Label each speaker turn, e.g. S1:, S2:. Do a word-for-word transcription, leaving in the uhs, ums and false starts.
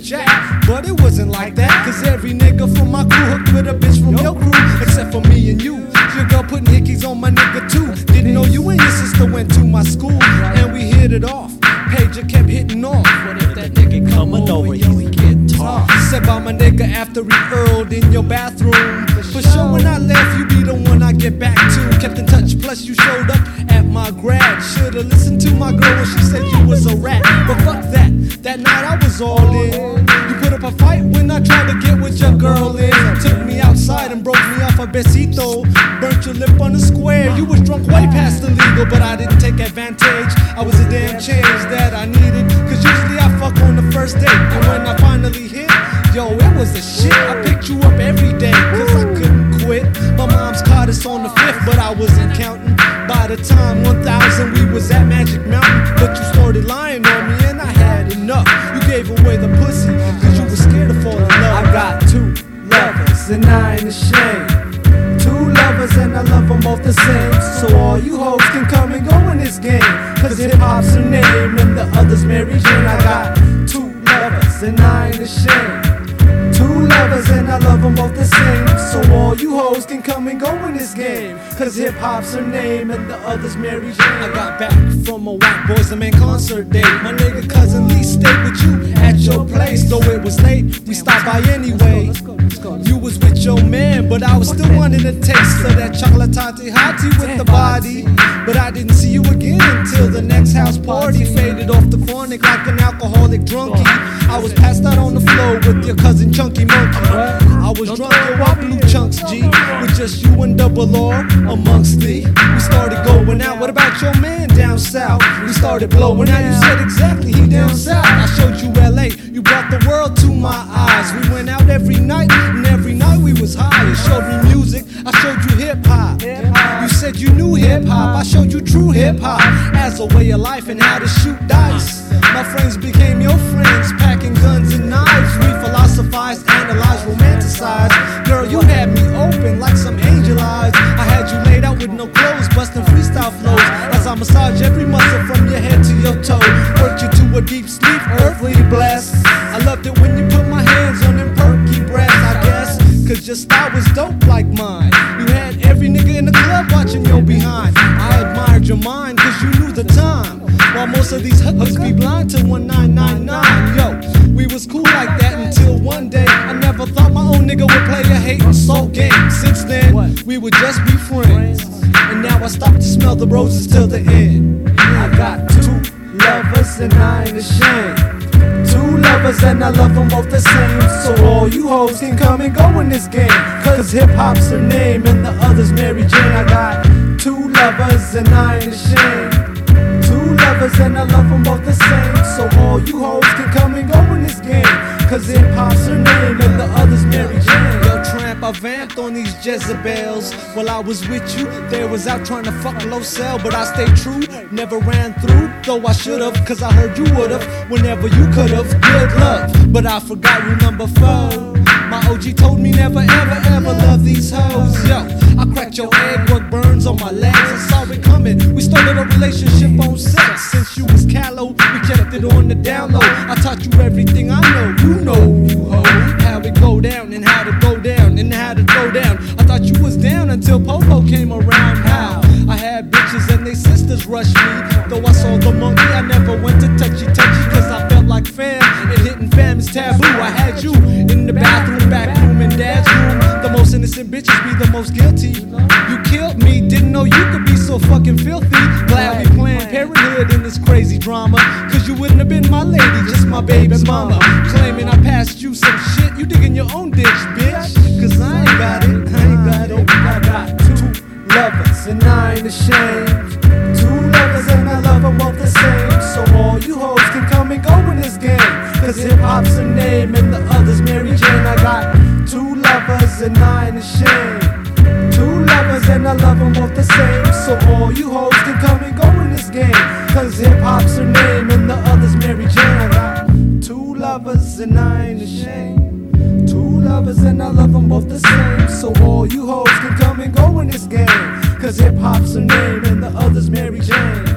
S1: Jack. But it wasn't like that, cause every nigga from my crew hooked with a bitch from your crew, except for me and you. Your girl putting hickeys on my nigga too. Didn't know you and your sister went to my school, and we hit it off. Pager kept hitting off.
S2: What if that nigga coming over, you get tough?
S1: Said by my nigga after he earled in your bathroom. For sure when I left, you be the one I get back to. Kept in touch, plus you showed up at my grad. Should've listened to my girl when she said you was a rat. But fuck that, that night I was all in. You put up a fight when I tried to get with your girl in. Took me outside and broke me off a besito. Burnt your lip on the square. You was drunk way past the legal, but I didn't take advantage. I was a damn change that I needed, cause usually I fuck on the first date. And when I finally hit, yo, it was a shit. I picked you up every day, cause I couldn't quit. My mom's caught us on the fifth, but I wasn't counting. By the time one thousand, we was at Magic Mountain. But you started lying on me and I had enough. You gave away the pussy, cause you were scared to fall in love.
S3: I got two lovers and I ain't ashamed. Two lovers and I love them both the same. So all you hoes can come and go in this game, cause hip-hop's her name and the other's Mary Jane. I got two lovers and I ain't ashamed. Two lovers and I love them both the same. So all you hoes can come and go in this game, cause hip-hop's her name and the other's Mary Jane.
S1: I got back from a White Boys and Men concert date. My nigga cousin Lee stayed with you at your place. Though it was late, we stopped by anyway. You was with your man, but I was still wanting a taste of that chocolatante hottie with the body. But I didn't see you again until the next house party. Faded off the chronic like an alcoholic drunkie. I was passed out on the floor with your cousin Chunky Monkey. I was drunk and I blew chunks, G, with just you and Double R amongst the. We started going out. What about your man down south? We started blowing out. You said exactly he down south. I showed you L A. You brought the world to my eyes. We went out every night, and every night we was high. You showed me music. I showed you hip hop. You said you knew hip hop. I showed you true hip hop as a way of life and how to shoot dice. My friends became your friends, packing guns and knives. We philosophized, analyzed, romanticized. Girl, you had me open like some angel eyes. I had you laid out with no clothes, busting freestyle flows as I massage every muscle from your head to your toe. Worked you to a deep sleep, earthly blast. I loved it when you put my hands on them perky breasts, I guess, cause your style was dope like mine. You had every nigga in the club watching your behind. I admired your mind cause you knew the time, while most of these hookers be blind to one nine nine nine. Yo, we was cool like that until one day I never thought my own nigga would play a hate and soul game. Since then, we would just be friends, and now I stopped to smell the roses till the end.
S3: I got two lovers and I ain't ashamed. Two lovers and I love them both the same. So all you hoes can come and go in this game, cause hip-hop's her name and the other's Mary Jane. I got two lovers and I ain't ashamed. Two lovers and I love them both the same. So all you hoes can come and go in this game, cause hip-hop's her name and the other's Mary Jane.
S1: Yo, tramp, I vamped on these Jezebels while I was with you. They was out trying to fuck low sell, but I stayed true, never ran through. Though I should've, cause I heard you would've whenever you could've. Good luck, but I forgot rule number four. My O G told me never ever ever love these hoes. Yo, I cracked your egg, work burns on my legs. I saw it coming. We started a relationship on sex. Since you was callow, we kept it on the down low. I taught you everything I know. You know, you hoe, how it go down and how to go down and how to go down. I thought you was down until Popo came around. How I had bitches and they sisters rush me. Though I saw the monkey, I never went to touchy touchy, cause I felt like fam, and hitting fam is taboo. I had you in the bathroom, back room, and dad's room. The most innocent bitches be the most guilty. You killed me, didn't know you could be so fucking filthy. Glad we playing parenthood in this crazy drama, cause you wouldn't have been my lady, just my baby mama. Claiming I passed you some shit, you digging your own ditch, bitch. Cause I ain't got it, I ain't got it.
S3: I got two lovers and I ain't ashamed. Two lovers and I love them both the same. So all you hoes can come and go in this game, cause hip-hop's her name and the other's Mary Jane. I got two lovers and I ain't ashamed. Two lovers and I love them both the same. So all you hoes can come and go in this game, cause hip-hop's her name and the other's Mary Jane. I got two lovers and I ain't ashamed. Two lovers and I love them both the same. So all you hoes can come and go in this game, cause hip-hop's her name and the other's Mary Jane.